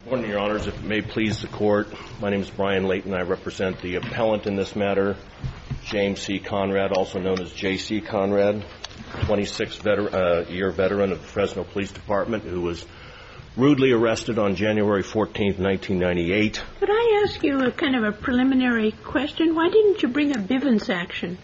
Good morning, Your Honors. If it may please the Court, my name is Brian Layton. I represent the appellant in this matter, James C. Conrad, also known as J.C. Conrad, 26-year veteran of the Fresno Police Department who was rudely arrested on January 14, 1998. Could I ask you a kind of a preliminary question? Why didn't you bring a Bivens action?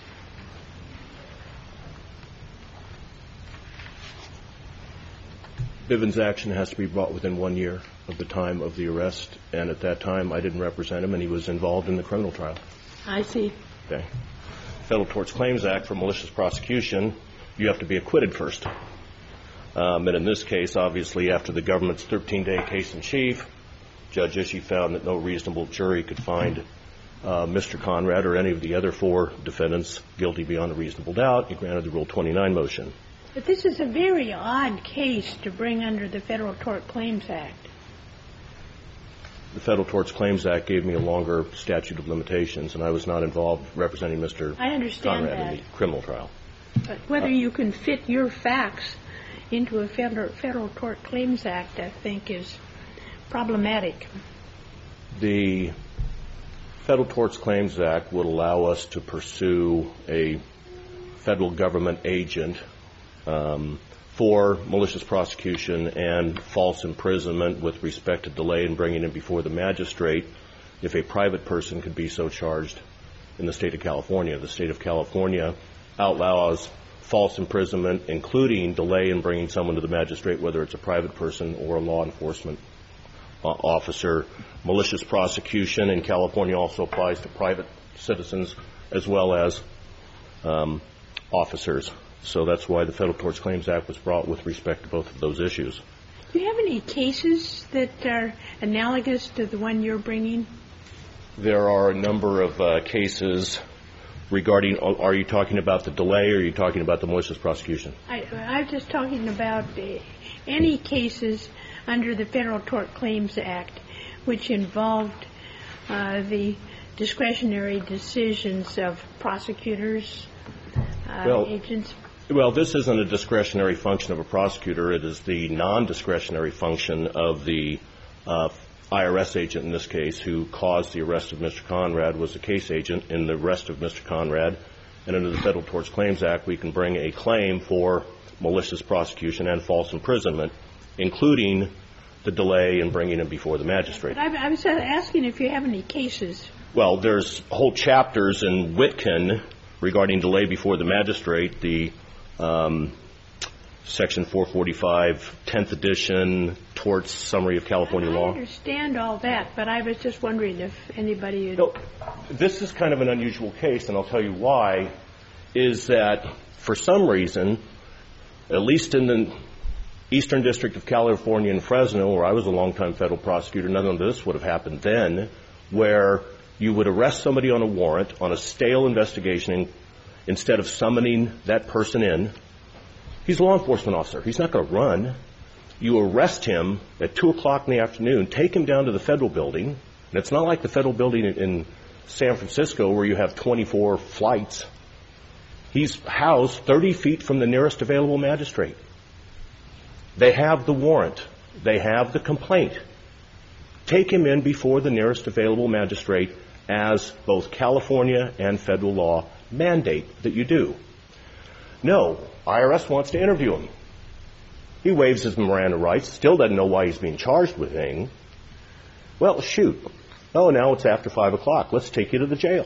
Bivens action has to be brought within 1 year of the time of the arrest, and at that time I didn't represent him, and he was involved in the criminal trial. I see. Okay. Federal Tort Claims Act for malicious prosecution, you have to be acquitted first. And in this case, obviously, after the government's 13-day case in chief, Judge Ishii found that no reasonable jury could find Mr. Conrad or any of the other four defendants guilty beyond a reasonable doubt. He granted the Rule 29 motion. But this is a very odd case to bring under the Federal Tort Claims Act. The Federal Tort Claims Act gave me a longer statute of limitations, and I was not involved representing Mr. Conrad in the criminal trial. But whether you can fit your facts into a Federal Tort Claims Act, I think, is problematic. The Federal Tort Claims Act would allow us to pursue a federal government agent for malicious prosecution and false imprisonment with respect to delay in bringing him before the magistrate if a private person could be so charged in the state of California. The state of California outlaws false imprisonment, including delay in bringing someone to the magistrate, whether it's a private person or a law enforcement officer. Malicious prosecution in California also applies to private citizens as well as officers. So that's why the Federal Tort Claims Act was brought with respect to both of those issues. Do you have any cases that are analogous to the one you're bringing? There are a number of cases regarding, are you talking about the delay or are you talking about the malicious prosecution? I'm just talking about any cases under the Federal Tort Claims Act which involved the discretionary decisions of prosecutors, agents. Well, this isn't a discretionary function of a prosecutor. It is the non-discretionary function of the IRS agent in this case who caused the arrest of Mr. Conrad, was the case agent in the arrest of Mr. Conrad. And under the Federal Tort Claims Act, we can bring a claim for malicious prosecution and false imprisonment, including the delay in bringing him before the magistrate. But I was asking if you have any cases. Well, there's whole chapters in Witkin regarding delay before the magistrate, the Section 445, 10th edition, Torts Summary of California Law. I understand all that, but I was just wondering if anybody had... No, this is kind of an unusual case, and I'll tell you why, is that for some reason, at least in the Eastern District of California in Fresno, where I was a longtime federal prosecutor, none of this would have happened then, where you would arrest somebody on a warrant, on a stale investigation, instead of summoning that person in. He's a law enforcement officer. He's not going to run. You arrest him at 2 o'clock in the afternoon, take him down to the federal building, and it's not like the federal building in San Francisco where you have 24 flights. He's housed 30 feet from the nearest available magistrate. They have the warrant. They have the complaint. Take him in before the nearest available magistrate, as both California and federal law mandate that you do. No, IRS wants to interview him. He waives his Miranda rights, still doesn't know why he's being charged with anything. Well, shoot. Oh, now it's after 5 o'clock. Let's take you to the jail.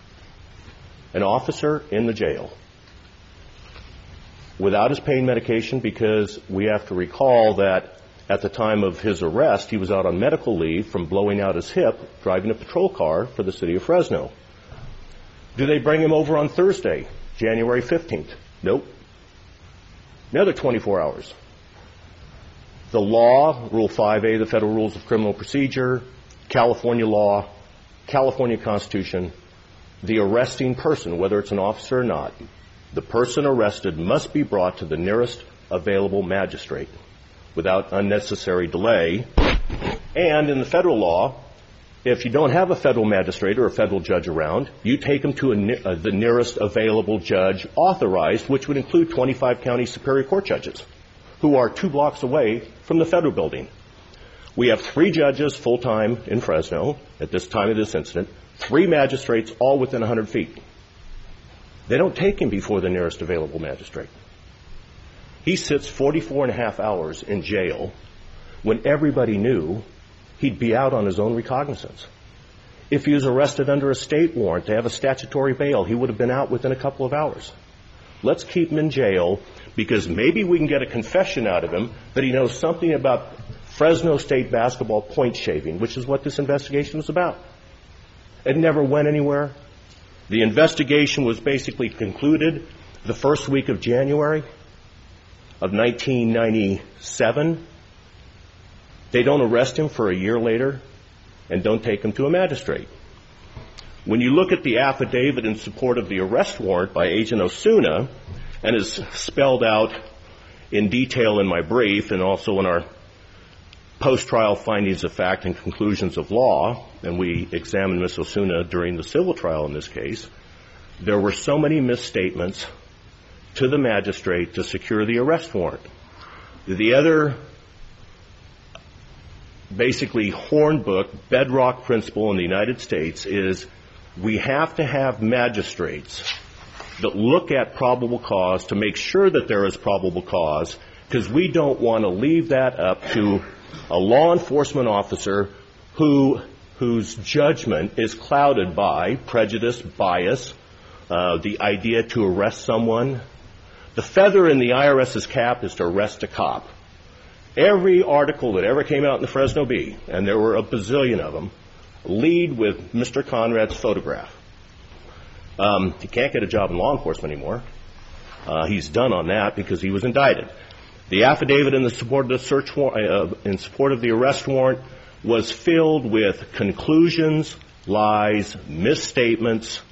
An officer in the jail without his pain medication, because we have to recall that at the time of his arrest, he was out on medical leave from blowing out his hip, driving a patrol car for the city of Fresno. Do they bring him over on Thursday, January 15th? Nope. Another 24 hours. The law, Rule 5A, the Federal Rules of Criminal Procedure, California law, California Constitution, the arresting person, whether it's an officer or not, the person arrested must be brought to the nearest available magistrate without unnecessary delay. And in the federal law, if you don't have a federal magistrate or a federal judge around, you take them to the nearest available judge authorized, which would include 25 county superior court judges who are 2 blocks away from the federal building. We have 3 judges full-time in Fresno at this time of this incident, 3 magistrates all within 100 feet. They don't take him before the nearest available magistrate. He sits 44 and a half hours in jail when everybody knew he'd be out on his own recognizance. If he was arrested under a state warrant to have a statutory bail, he would have been out within a couple of hours. Let's keep him in jail because maybe we can get a confession out of him that he knows something about Fresno State basketball point shaving, which is what this investigation was about. It never went anywhere. The investigation was basically concluded the first week of January of 1997. They don't arrest him for a year later and don't take him to a magistrate. When you look at the affidavit in support of the arrest warrant by Agent Osuna, and is spelled out in detail in my brief and also in our post-trial findings of fact and conclusions of law, and we examined Ms. Osuna during the civil trial in this case, there were so many misstatements to the magistrate to secure the arrest warrant. The other basically hornbook bedrock principle in the United States is we have to have magistrates that look at probable cause to make sure that there is probable cause, because we don't want to leave that up to a law enforcement officer whose judgment is clouded by prejudice, bias, the idea to arrest someone. The feather in the IRS's cap is to arrest a cop. Every article that ever came out in the Fresno Bee, and there were a bazillion of them, lead with Mr. Conrad's photograph. He can't get a job in law enforcement anymore. He's done on that because he was indicted. The affidavit in the support of the search warrant, in support of the arrest warrant, was filled with conclusions, lies, misstatements.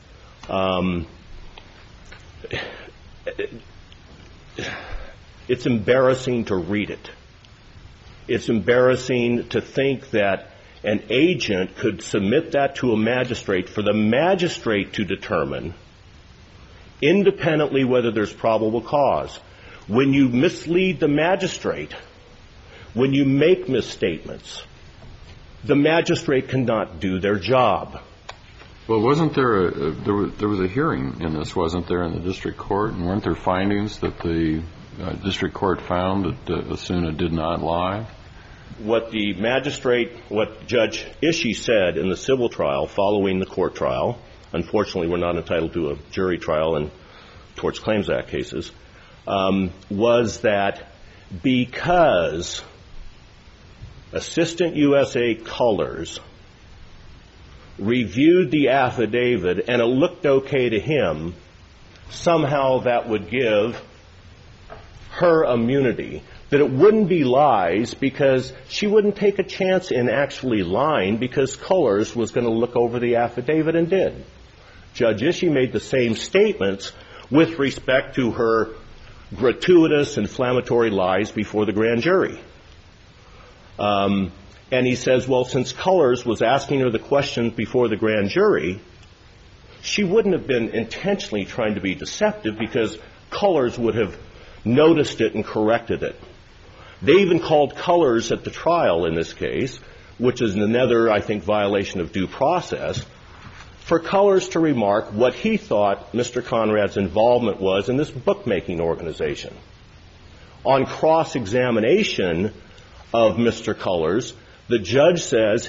It's embarrassing to read it. It's embarrassing to think that an agent could submit that to a magistrate for the magistrate to determine independently whether there's probable cause. When you mislead the magistrate, when you make misstatements, the magistrate cannot do their job. Well, wasn't there there was a hearing in this, wasn't there, in the district court? And weren't there findings that the district court found that Osuna did not lie? What Judge Ishii said in the civil trial following the court trial, unfortunately we're not entitled to a jury trial in Torts Claims Act cases, was that because Assistant USA Colors reviewed the affidavit and it looked okay to him, somehow that would give her immunity, that it wouldn't be lies because she wouldn't take a chance in actually lying because Colors was going to look over the affidavit and did. Judge Ishii made the same statements with respect to her gratuitous inflammatory lies before the grand jury. And he says, well, since Colors was asking her the questions before the grand jury, she wouldn't have been intentionally trying to be deceptive because Colors would have noticed it and corrected it. They even called Colors at the trial in this case, which is another, I think, violation of due process, for Colors to remark what he thought Mr. Conrad's involvement was in this bookmaking organization. On cross-examination of Mr. Colors, the judge says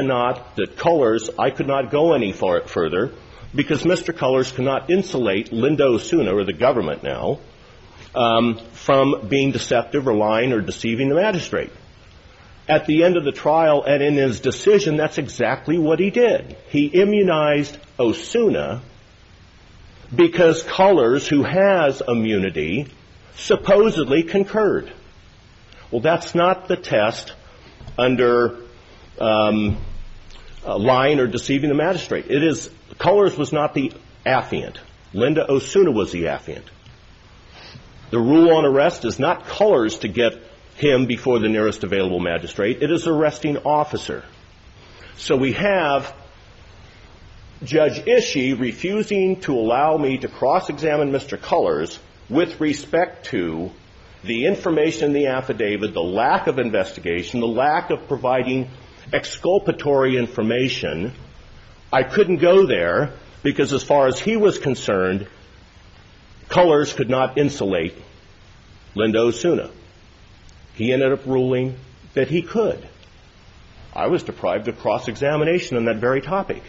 I could not go any further because Mr. Colors cannot insulate Linda Osuna, or the government now, from being deceptive or lying or deceiving the magistrate. At the end of the trial and in his decision, that's exactly what he did. He immunized Osuna because Colors, who has immunity, supposedly concurred. Well, that's not the test under lying or deceiving the magistrate. Colors was not the affiant. Linda Osuna was the affiant. The rule on arrest is not Colors to get him before the nearest available magistrate. It is arresting officer. So we have Judge Ishii refusing to allow me to cross-examine Mr. Colors with respect to the information in the affidavit, the lack of investigation, the lack of providing exculpatory information, I couldn't go there because as far as he was concerned, Colors could not insulate Linda Osuna. He ended up ruling that he could. I was deprived of cross-examination on that very topic.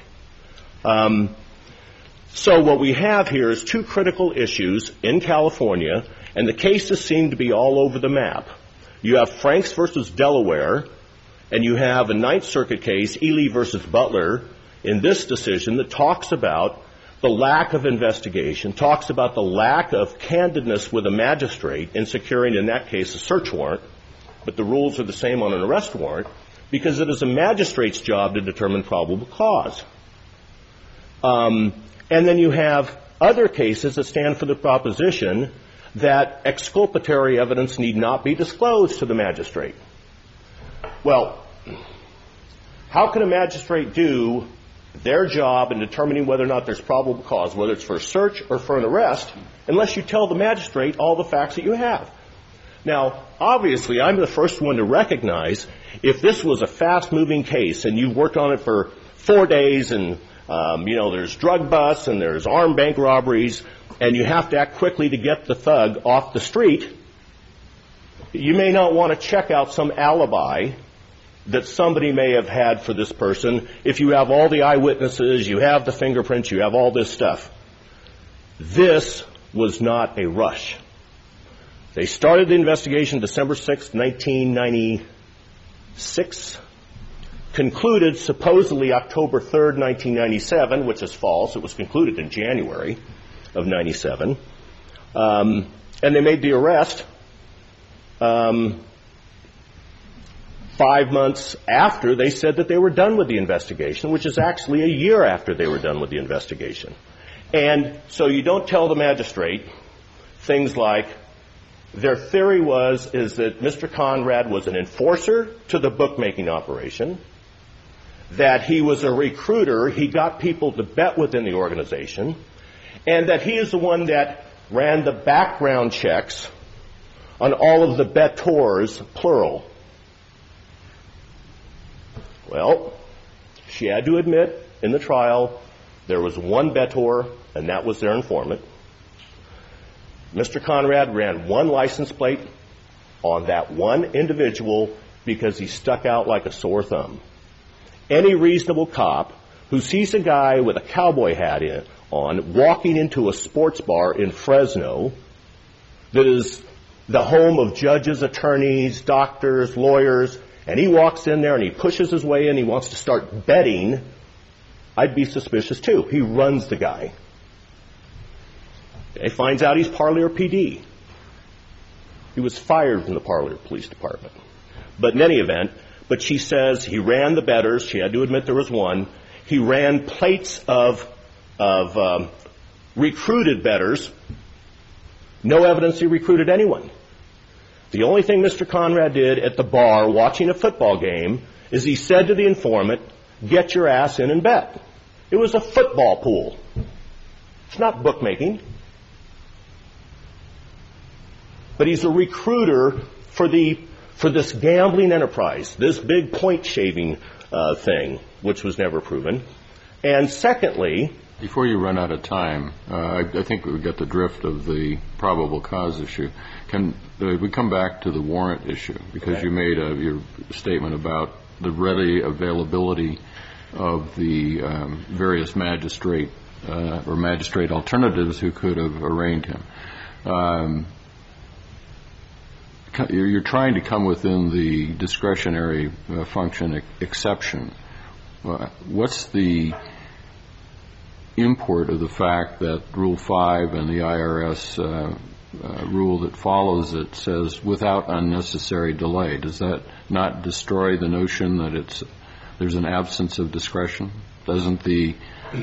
So what we have here is two critical issues in California, and the cases seem to be all over the map. You have Franks versus Delaware, and you have a Ninth Circuit case, Ely versus Butler, in this decision that talks about the lack of investigation, talks about the lack of candidness with a magistrate in securing, in that case, a search warrant, but the rules are the same on an arrest warrant, because it is a magistrate's job to determine probable cause. And then you have other cases that stand for the proposition that exculpatory evidence need not be disclosed to the magistrate. Well, how can a magistrate do their job in determining whether or not there's probable cause, whether it's for a search or for an arrest, unless you tell the magistrate all the facts that you have? Now, obviously, I'm the first one to recognize if this was a fast-moving case and you've worked on it for 4 days and, there's drug busts and there's armed bank robberies and you have to act quickly to get the thug off the street, you may not want to check out some alibi that somebody may have had for this person if you have all the eyewitnesses, you have the fingerprints, you have all this stuff. This was not a rush. They started the investigation December 6, 1996, concluded supposedly October 3rd, 1997, which is false. It was concluded in January of 97. And they made the arrest 5 months after they said that they were done with the investigation, which is actually a year after they were done with the investigation. And so you don't tell the magistrate things like, their theory is that Mr. Conrad was an enforcer to the bookmaking operation, that he was a recruiter, he got people to bet within the organization, and that he is the one that ran the background checks on all of the bettors, plural. Well, she had to admit in the trial there was one bettor, and that was their informant. Mr. Conrad ran one license plate on that one individual because he stuck out like a sore thumb. Any reasonable cop who sees a guy with a cowboy hat on walking into a sports bar in Fresno that is the home of judges, attorneys, doctors, lawyers, and he walks in there and he pushes his way in, he wants to start betting, I'd be suspicious too. He runs the guy. He finds out he's Parlier PD. He was fired from the Parlier Police Department. But in any event, but she says he ran the bettors. She had to admit there was one. He ran plates of recruited bettors. No evidence he recruited anyone. The only thing Mr. Conrad did at the bar watching a football game is he said to the informant, get your ass in and bet. It was a football pool. It's not bookmaking. But he's a recruiter for this gambling enterprise, this big point shaving thing, which was never proven. And secondly, before you run out of time, I think we got the drift of the probable cause issue. Can we come back to the warrant issue? Because okay. You made your statement about the ready availability of the various magistrate or magistrate alternatives who could have arraigned him. You're trying to come within the discretionary function exception. What's the import of the fact that Rule 5 and the IRS rule that follows it says without unnecessary delay? Does that not destroy the notion that there's an absence of discretion? Doesn't the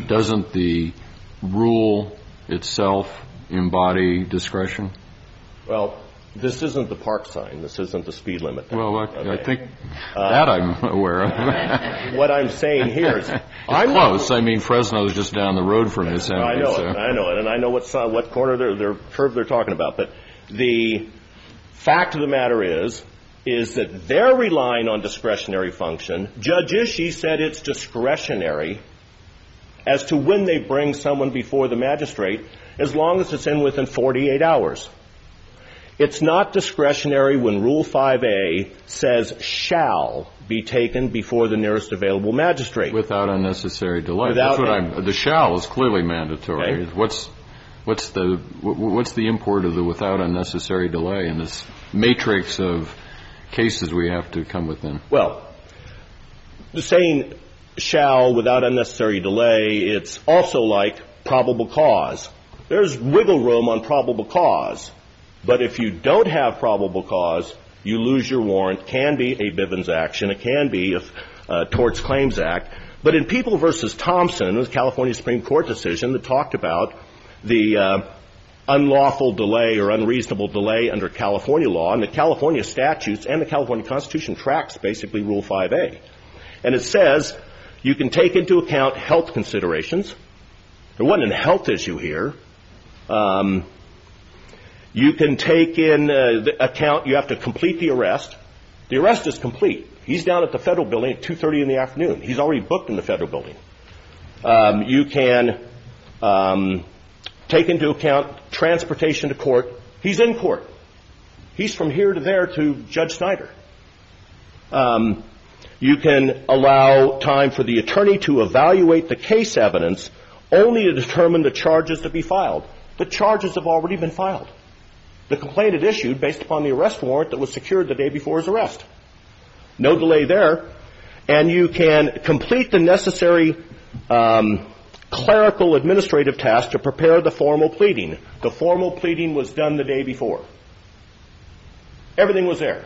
rule itself embody discretion? Well, this isn't the park sign. This isn't the speed limit. Well, I think that I'm aware of. What I'm saying here is, I'm close. I mean, Fresno's just down the road from this end. I know it, and I know what corner their curve they're talking about. But Fact of the matter is that they're relying on discretionary function. Judge Ishii said it's discretionary as to when they bring someone before the magistrate, as long as it's in within 48 hours. It's not discretionary when Rule 5A says shall be taken before the nearest available magistrate. Without unnecessary delay. The shall is clearly mandatory. Okay. What's the import of the without unnecessary delay in this matrix of cases we have to come within? Well, saying shall without unnecessary delay, it's also like probable cause. There's wiggle room on probable cause. But if you don't have probable cause, you lose your warrant. It can be a Bivens action. It can be a Torts Claims Act. But in People v. Thompson, it was a California Supreme Court decision that talked about the unlawful delay or unreasonable delay under California law, and the California statutes and the California Constitution tracks basically Rule 5A. And it says you can take into account health considerations. There wasn't a health issue here. You can take in account, you have to complete the arrest. The arrest is complete. He's down at the federal building at 2:30 in the afternoon. He's already booked in the federal building. You can take into account transportation to court. He's in court. He's from here to there to Judge Snyder. You can allow time for the attorney to evaluate the case evidence only to determine the charges to be filed. The charges have already been filed. The complaint is issued based upon the arrest warrant that was secured the day before his arrest. No delay there. And you can complete the necessary clerical administrative task to prepare the formal pleading. The formal pleading was done the day before. Everything was there.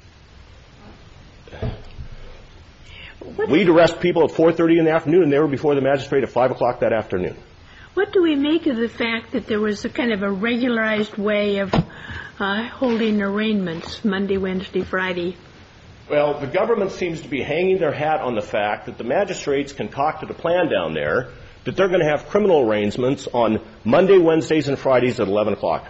We'd arrest people at 4:30 in the afternoon, and they were before the magistrate at 5 o'clock that afternoon. What do we make of the fact that there was a kind of a regularized way of holding arraignments, Monday, Wednesday, Friday? Well, the government seems to be hanging their hat on the fact that the magistrates concocted a plan down there that they're going to have criminal arraignments on Monday, Wednesdays, and Fridays at 11 o'clock.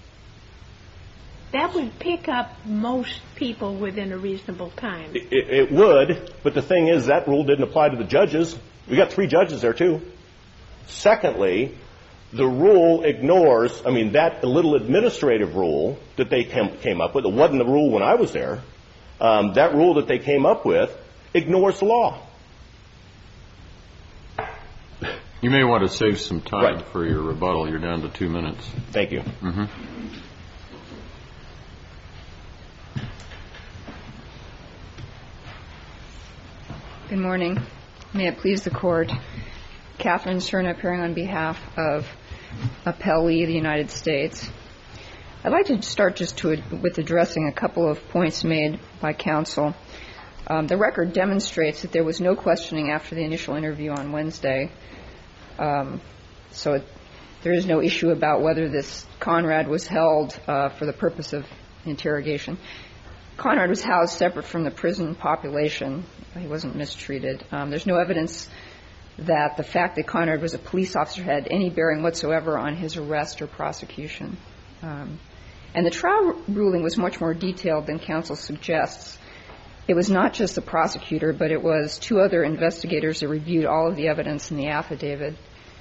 That would pick up most people within a reasonable time. It would, but the thing is that rule didn't apply to the judges. We got 3 judges there, too. Secondly, the rule ignores, that little administrative rule that they came up with, it wasn't the rule when I was there, that rule that they came up with ignores the law. You may want to save some time for your rebuttal. You're down to 2 minutes. Thank you. Mm-hmm. Good morning. May it please the Court. Catherine Cerna appearing on behalf of Appellee, the United States. I'd like to start with addressing a couple of points made by counsel. The record demonstrates that there was no questioning after the initial interview on Wednesday. So there is no issue about whether this Conrad was held for the purpose of interrogation. Conrad was housed separate from the prison population. He wasn't mistreated. There's no evidence that the fact that Conrad was a police officer had any bearing whatsoever on his arrest or prosecution. And the trial ruling was much more detailed than counsel suggests. It was not just the prosecutor, but it was 2 other investigators that reviewed all of the evidence in the affidavit.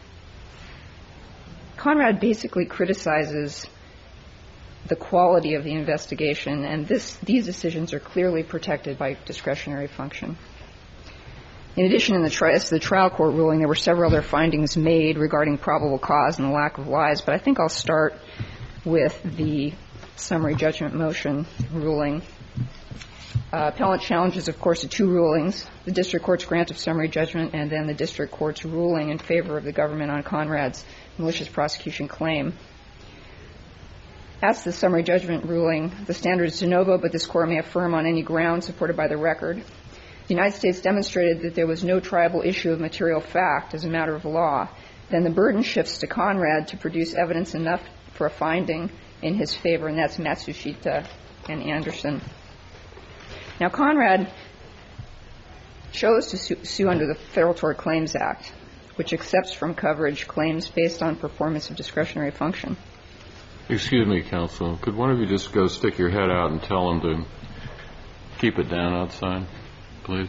Conrad basically criticizes the quality of the investigation, and these decisions are clearly protected by discretionary function. In addition, in the trial court ruling, there were several other findings made regarding probable cause and the lack of lies, but I think I'll start with the summary judgment motion ruling. Appellant challenges, of course, the 2 rulings, the district court's grant of summary judgment and then the district court's ruling in favor of the government on Conrad's malicious prosecution claim. As to the summary judgment ruling, the standard is de novo, but this Court may affirm on any ground supported by the record. The United States demonstrated that there was no triable issue of material fact as a matter of law. Then the burden shifts to Conrad to produce evidence enough for a finding in his favor, and that's Matsushita and Anderson. Now, Conrad chose to sue under the Federal Tort Claims Act, which accepts from coverage claims based on performance of discretionary function. Excuse me, counsel. Could one of you just go stick your head out and tell them to keep it down outside, please?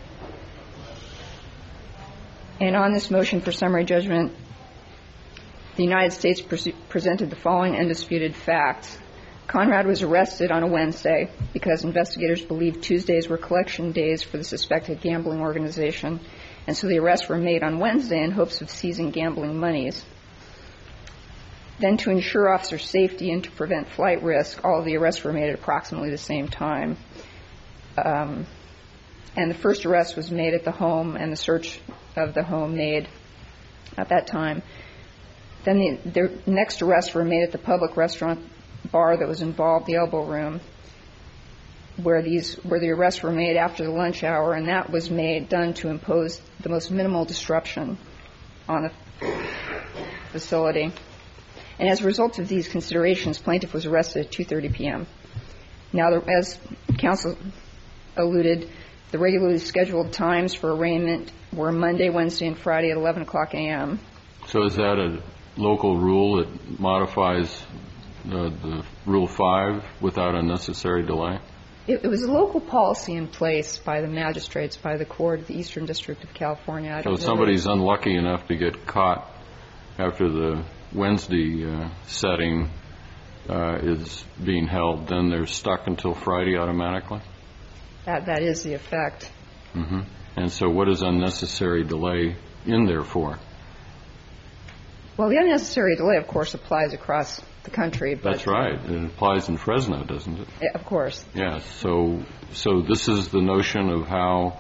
And on this motion for summary judgment, the United States presented the following undisputed facts. Conrad was arrested on a Wednesday because investigators believed Tuesdays were collection days for the suspected gambling organization, and so the arrests were made on Wednesday in hopes of seizing gambling monies. Then, to ensure officer safety and to prevent flight risk, all of the arrests were made at approximately the same time. And the first arrest was made at the home, and the search of the home made at that time. Then the next arrests were made at the public restaurant bar that was involved, the Elbow Room, where the arrests were made after the lunch hour, and that was done to impose the most minimal disruption on the facility. And as a result of these considerations, plaintiff was arrested at 2:30 p.m. Now, as counsel alluded, the regularly scheduled times for arraignment were Monday, Wednesday, and Friday at 11 o'clock a.m. So is that a local rule that modifies the Rule 5 without unnecessary delay? It was a local policy in place by the magistrates, by the court of the Eastern District of California. So if somebody's unlucky enough to get caught after the Wednesday setting is being held, then they're stuck until Friday automatically? That is the effect. Mm-hmm. And so what is unnecessary delay in there for? Well, the unnecessary delay, of course, applies across the country. That's right. It applies in Fresno, doesn't it? Of course. Yes. So this is the notion of how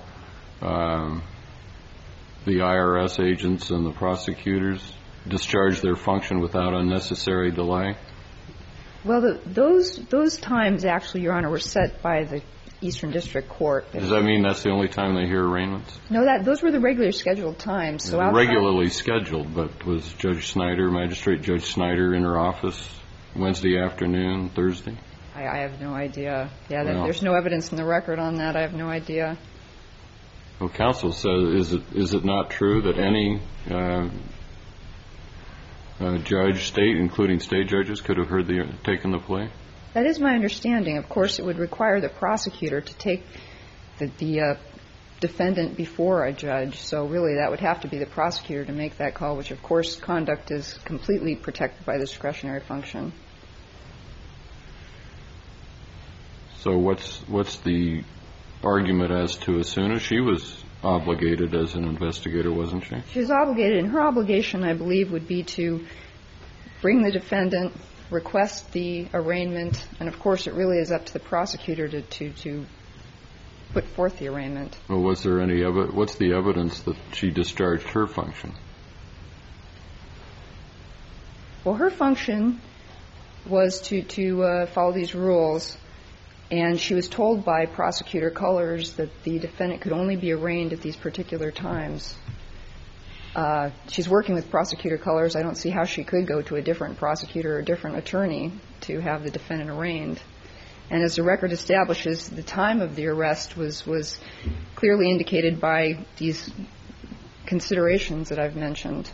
the IRS agents and the prosecutors discharge their function without unnecessary delay? Well, those times, actually, Your Honor, were set by the Eastern District Court. Does that mean that's the only time they hear arraignments? No, those were the regular scheduled times. So regularly scheduled, but was Judge Snyder, Magistrate Judge Snyder, in her office Wednesday afternoon, Thursday? I have no idea. Yeah, there's no evidence in the record on that. I have no idea. Well, counsel says, is it not true that any judge, including state judges, could have taken the plea? That is my understanding. Of course, it would require the prosecutor to take the defendant before a judge. So really, that would have to be the prosecutor to make that call, which, of course, conduct is completely protected by the discretionary function. So what's the argument as to Asuna? She was obligated as an investigator, wasn't she? She was obligated, and her obligation, I believe, would be to bring the defendant, request the arraignment, and of course it really is up to the prosecutor to put forth the arraignment. Well, what's the evidence that she discharged her function? Well, her function was to follow these rules, and she was told by Prosecutor Cullors that the defendant could only be arraigned at these particular times. She's working with Prosecutor Cullors. I don't see how she could go to a different prosecutor or a different attorney to have the defendant arraigned. And as the record establishes, the time of the arrest was clearly indicated by these considerations that I've mentioned.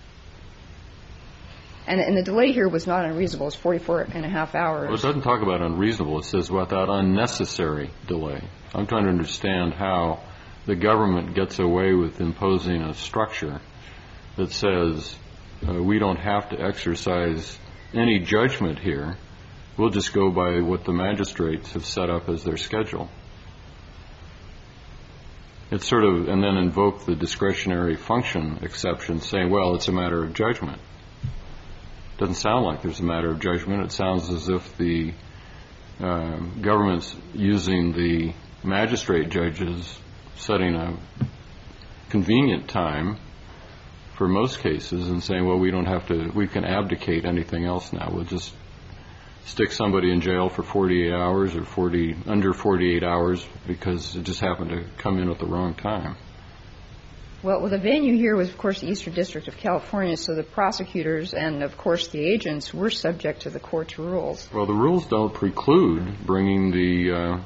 And the delay here was not unreasonable. It was 44 and a half hours. Well, it doesn't talk about unreasonable. It says without unnecessary delay. I'm trying to understand how the government gets away with imposing a structure that says we don't have to exercise any judgment here. We'll just go by what the magistrates have set up as their schedule. It's sort of, and then invoke the discretionary function exception, saying, well, it's a matter of judgment. Doesn't sound like there's a matter of judgment. It sounds as if the government's using the magistrate judges setting a convenient time for most cases and saying, well, we can abdicate anything else now. We'll just stick somebody in jail for 48 hours or under 48 hours because it just happened to come in at the wrong time. Well, the venue here was, of course, the Eastern District of California, so the prosecutors and, of course, the agents were subject to the court's rules. Well, the rules don't preclude bringing the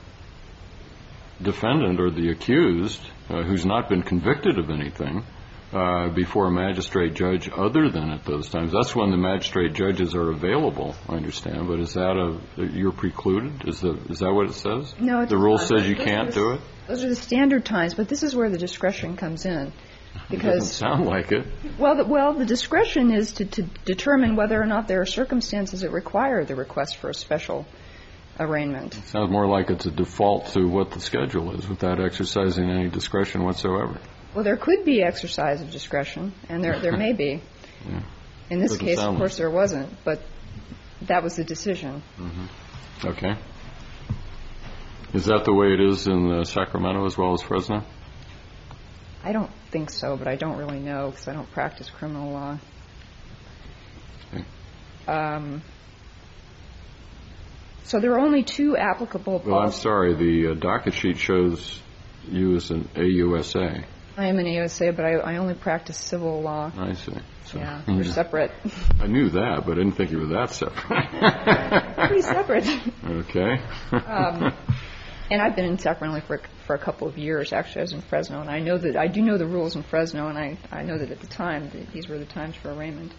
defendant or the accused, who's not been convicted of anything, before a magistrate judge other than at those times? That's when the magistrate judges are available, I understand. But is that you're precluded? Is that what it says? No, the rule says you can't do it? Those are the standard times, but this is where the discretion comes in. Because, it doesn't sound like it. Well, the discretion is to determine whether or not there are circumstances that require the request for a special arraignment. It sounds more like it's a default to what the schedule is without exercising any discretion whatsoever. Well, there could be exercise of discretion, and there may be. Yeah. In this case, of course, like there wasn't, but that was the decision. Mm-hmm. Okay. Is that the way it is in Sacramento as well as Fresno? I don't think so, but I don't really know because I don't practice criminal law. Okay. So there are only two applicable policies. Well, I'm sorry. The docket sheet shows you as an AUSA. I am an AUSA, but I only practice civil law. I see. So, yeah, we're separate. I knew that, but I didn't think you were that separate. Pretty separate. Okay. And I've been in Sacramento for a couple of years. Actually, I was in Fresno, and I do know the rules in Fresno, and I know that at the time these were the times for arraignment.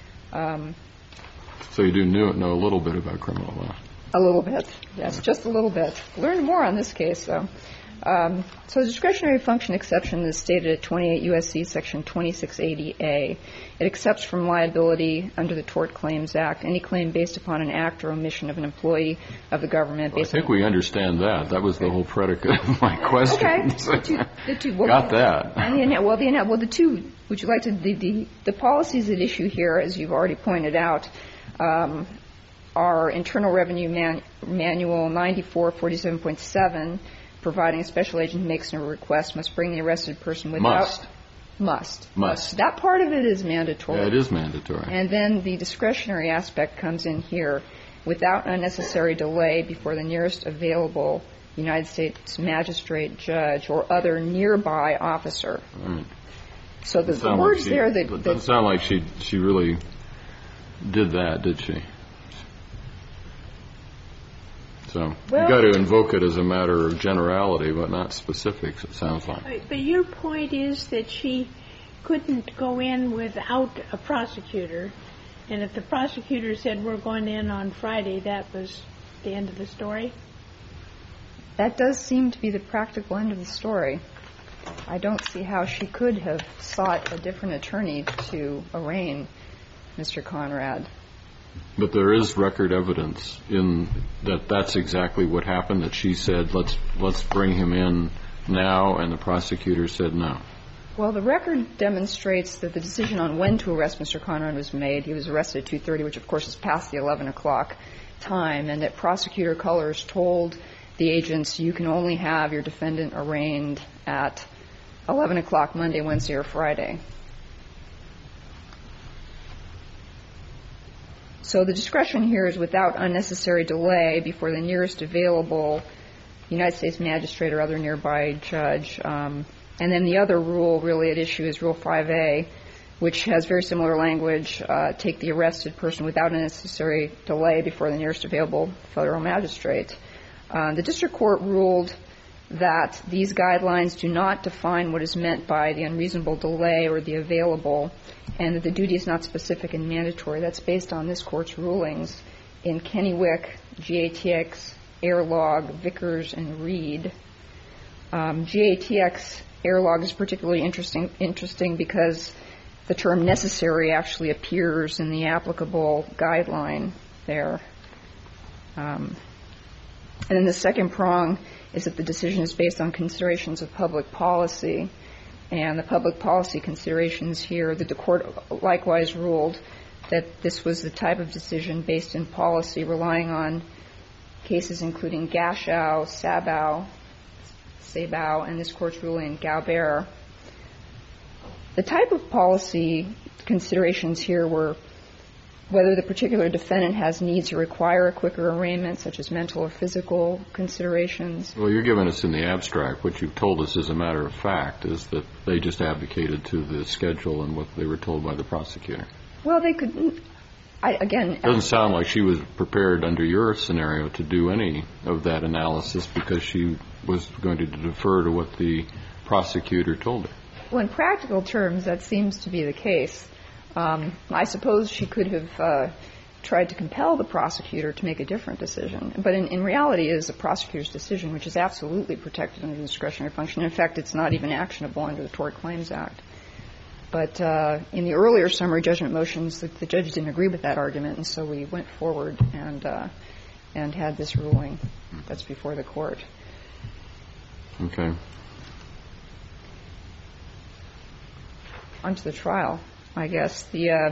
So you do know a little bit about criminal law. A little bit, yes, just a little bit. Learned more on this case, though. So the discretionary function exception is stated at 28 U.S.C. Section 2680A. It accepts from liability under the Tort Claims Act any claim based upon an act or omission of an employee of the government. Well, I think we understand that. That was the whole predicate of my question. Okay. Got that. The two, would you like to, the policies at issue here, as you've already pointed out, are Internal Revenue Manual 9447.7, providing a special agent makes a request must bring the arrested person without... Must. That part of it is mandatory. Yeah, it is mandatory. And then the discretionary aspect comes in here without unnecessary delay before the nearest available United States magistrate, judge, or other nearby officer. Right. So the words there that... It doesn't sound like she really did that, did she? So you've got to invoke it as a matter of generality, but not specifics, it sounds like. But your point is that she couldn't go in without a prosecutor, and if the prosecutor said we're going in on Friday, that was the end of the story? That does seem to be the practical end of the story. I don't see how she could have sought a different attorney to arraign Mr. Conrad. But there is record evidence in that's exactly what happened, that she said, let's bring him in now, and the prosecutor said no. Well, the record demonstrates that the decision on when to arrest Mr. Conrad was made. He was arrested at 2:30, which, of course, is past the 11 o'clock time, and that Prosecutor Cullors told the agents, you can only have your defendant arraigned at 11 o'clock Monday, Wednesday, or Friday. So the discretion here is without unnecessary delay before the nearest available United States magistrate or other nearby judge. And then the other rule really at issue is Rule 5A, which has very similar language, take the arrested person without unnecessary delay before the nearest available federal magistrate. The district court ruled that these guidelines do not define what is meant by the unreasonable delay or the available, and that the duty is not specific and mandatory. That's based on this Court's rulings in Kennewick, GATX, Airlog, Vickers, and Reed. GATX Airlog is particularly interesting because the term necessary actually appears in the applicable guideline there. And then the second prong is that the decision is based on considerations of public policy. And the public policy considerations here, the court likewise ruled that this was the type of decision based in policy relying on cases including Gashow, Sabow, and this Court's ruling Gaubert. The type of policy considerations here were whether the particular defendant has needs to require a quicker arraignment, such as mental or physical considerations. Well, you're giving us in the abstract. What you've told us as a matter of fact is that they just advocated to the schedule and what they were told by the prosecutor. Well, they could, again... It doesn't sound like she was prepared under your scenario to do any of that analysis because she was going to defer to what the prosecutor told her. Well, in practical terms, that seems to be the case. I suppose she could have tried to compel the prosecutor to make a different decision. But in reality, it is the prosecutor's decision, which is absolutely protected under the discretionary function. In fact, it's not even actionable under the Tort Claims Act. But in the earlier summary judgment motions, the judge didn't agree with that argument, and so we went forward and had this ruling that's before the court. Okay. On to the trial, I guess.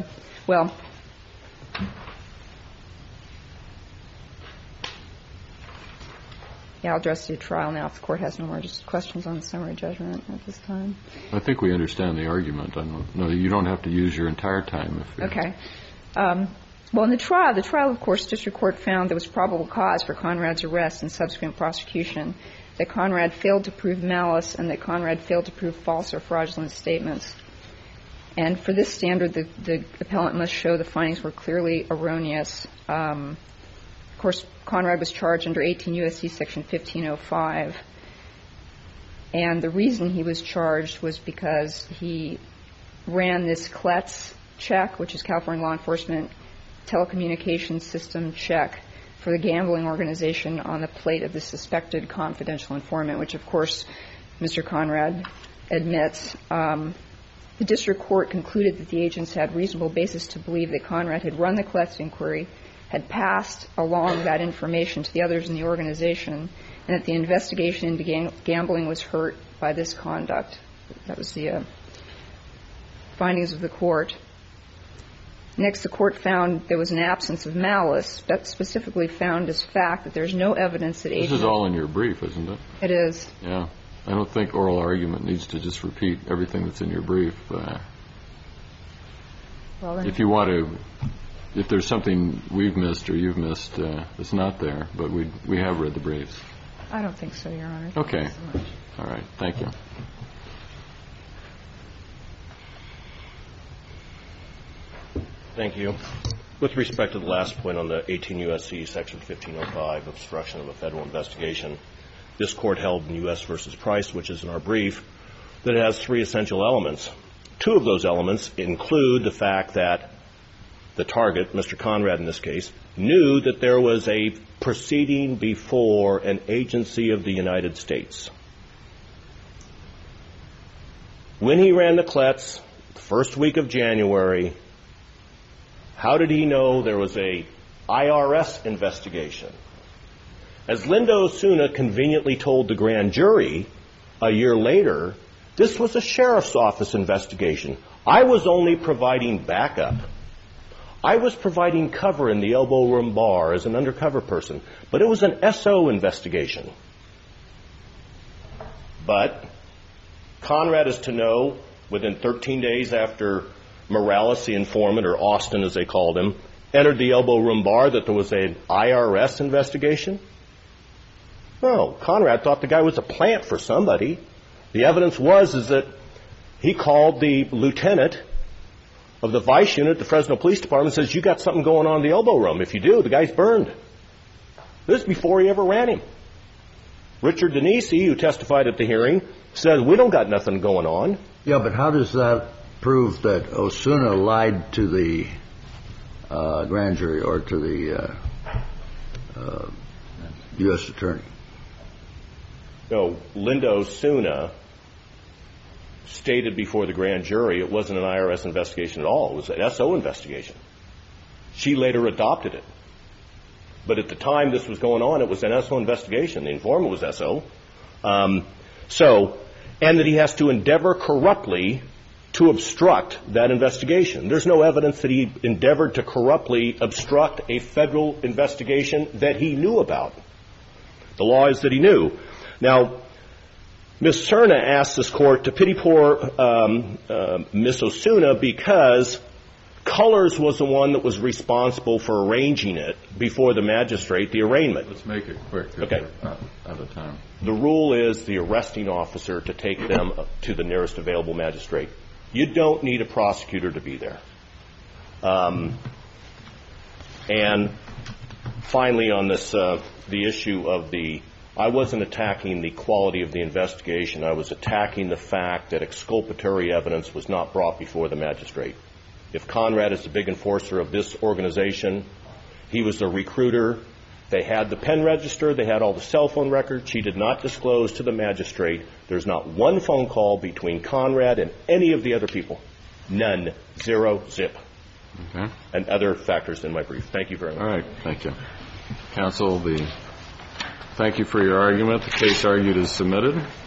I'll address the trial now if the court has no more questions on the summary judgment at this time. I think we understand the argument. No, you don't have to use your entire time. Okay. Well, in the trial, of course, district court found there was probable cause for Conrad's arrest and subsequent prosecution, that Conrad failed to prove malice, and that Conrad failed to prove false or fraudulent statements. And for this standard, the appellant must show the findings were clearly erroneous. Of course, Conrad was charged under 18 U.S.C. Section 1505. And the reason he was charged was because he ran this CLETS check, which is California Law Enforcement Telecommunications System check, for the gambling organization on the plate of the suspected confidential informant, which, of course, Mr. Conrad admits. The district court concluded that the agents had reasonable basis to believe that Conrad had run the CLETS inquiry, had passed along that information to the others in the organization, and that the investigation into gambling was hurt by this conduct. That was the findings of the court. Next, the court found there was an absence of malice, but specifically found as fact that there's no evidence that agents... This is all in your brief, isn't it? It is. Yeah. I don't think oral argument needs to just repeat everything that's in your brief. Well, then, if you want to, if there's something we've missed or you've missed, it's not there, but we have read the briefs. I don't think so, Your Honor. Okay. Thank you so much. All right. Thank you. Thank you. With respect to the last point on the 18 U.S.C. Section 1505, obstruction of a federal investigation, this court held in U.S. v. Price, which is in our brief, that it has three essential elements. Two of those elements include the fact that the target, Mr. Conrad in this case, knew that there was a proceeding before an agency of the United States. When he ran the CLETS, the first week of January, how did he know there was a IRS investigation? As Linda Osuna conveniently told the grand jury a year later, this was a sheriff's office investigation. I was only providing backup. I was providing cover in the elbow room bar as an undercover person, but it was an SO investigation. But Conrad is to know within 13 days after Morales, the informant, or Austin as they called him, entered the elbow room bar that there was an IRS investigation? No, Conrad thought the guy was a plant for somebody. The evidence is that he called the lieutenant of the vice unit at the Fresno Police Department and says, you got something going on in the elbow room. If you do, the guy's burned. This is before he ever ran him. Richard Denisi, who testified at the hearing, said, we don't got nothing going on. Yeah, but how does that prove that Osuna lied to the grand jury or to the U.S. attorney? No, Linda Osuna stated before the grand jury it wasn't an IRS investigation at all. It was an SO investigation. She later adopted it. But at the time this was going on, it was an SO investigation. The informant was SO. And that he has to endeavor corruptly to obstruct that investigation. There's no evidence that he endeavored to corruptly obstruct a federal investigation that he knew about. The law is that he knew. Now, Ms. Cerna asked this court to pity poor Ms. Osuna because Cullors was the one that was responsible for arranging it before the magistrate, the arraignment. Let's make it quick. Okay. Out of time. The rule is the arresting officer to take them to the nearest available magistrate. You don't need a prosecutor to be there. And finally on this, the issue of the I wasn't attacking the quality of the investigation. I was attacking the fact that exculpatory evidence was not brought before the magistrate. If Conrad is the big enforcer of this organization, he was the recruiter. They had the pen register. They had all the cell phone records. She did not disclose to the magistrate. There's not one phone call between Conrad and any of the other people. None. Zero. Zip. Okay. And other factors in my brief. Thank you very much. All right. Thank you. Counsel, thank you for your argument. The case argued is submitted.